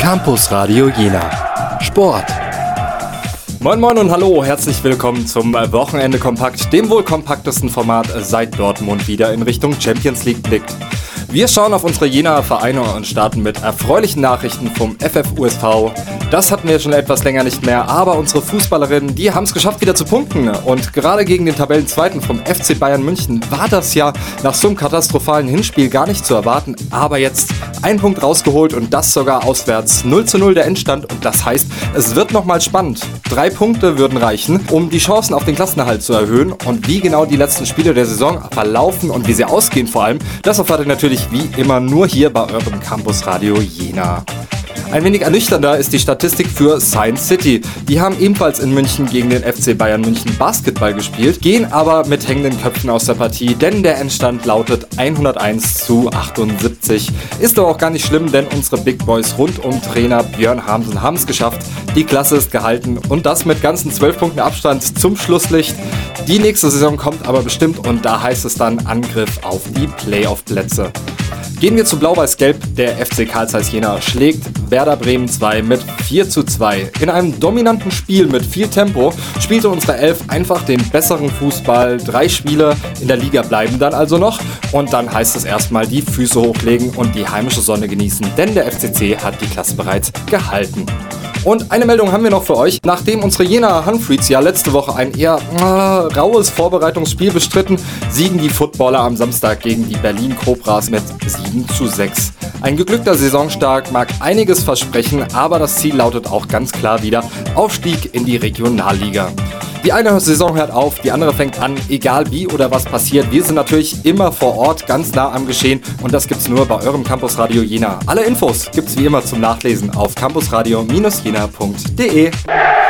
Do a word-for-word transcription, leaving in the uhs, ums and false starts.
Campus Radio Jena. Sport. Moin Moin und hallo, herzlich willkommen zum Wochenende Kompakt, dem wohl kompaktesten Format seit Dortmund wieder in Richtung Champions League blickt. Wir schauen auf unsere Jenaer Vereine und starten mit erfreulichen Nachrichten vom F F U S V. Das hatten wir schon etwas länger nicht mehr, aber unsere Fußballerinnen, die haben es geschafft, wieder zu punkten. Und gerade gegen den Tabellenzweiten vom F C Bayern München war das ja nach so einem katastrophalen Hinspiel gar nicht zu erwarten. Aber jetzt ein Punkt rausgeholt und das sogar auswärts. null zu null der Endstand und das heißt, es wird nochmal spannend. Drei Punkte würden reichen, um die Chancen auf den Klassenerhalt zu erhöhen. Und wie genau die letzten Spiele der Saison verlaufen und wie sie ausgehen vor allem, das erfahrt ihr natürlich wie immer nur hier bei eurem Campus Radio Jena. Ein wenig ernüchternder ist die Statistik für Science City. Die haben ebenfalls in München gegen den F C Bayern München Basketball gespielt, gehen aber mit hängenden Köpfen aus der Partie, denn der Endstand lautet hunderteins zu achtundsiebzig. Ist doch auch gar nicht schlimm, denn unsere Big Boys rund um Trainer Björn Hamsen haben es geschafft. Die Klasse ist gehalten und das mit ganzen zwölf Punkten Abstand zum Schlusslicht. Die nächste Saison kommt aber bestimmt und da heißt es dann Angriff auf die Playoff-Plätze. Gehen wir zu Blau-Weiß-Gelb. Der F C Carl Zeiss Jena schlägt Werder Bremen zwei mit vier zu zwei. In einem dominanten Spiel mit viel Tempo spielte unsere Elf einfach den besseren Fußball. Drei Spiele in der Liga bleiben dann also noch. Und dann heißt es erstmal die Füße hochlegen und die heimische Sonne genießen. Denn der F C C hat die Klasse bereits gehalten. Und eine Meldung haben wir noch für euch. Nachdem unsere Jena Hanfreeds ja letzte Woche ein eher äh, raues Vorbereitungsspiel bestritten, siegen die Footballer am Samstag gegen die Berlin Cobras mit sieben zu sechs. Ein geglückter Saisonstart mag einiges versprechen, aber das Ziel lautet auch ganz klar wieder Aufstieg in die Regionalliga. Die eine Saison hört auf, die andere fängt an, egal wie oder was passiert. Wir sind natürlich immer vor Ort, ganz nah am Geschehen und das gibt's nur bei eurem Campus Radio Jena. Alle Infos gibt's wie immer zum Nachlesen auf campusradio Bindestrich jena punkt de.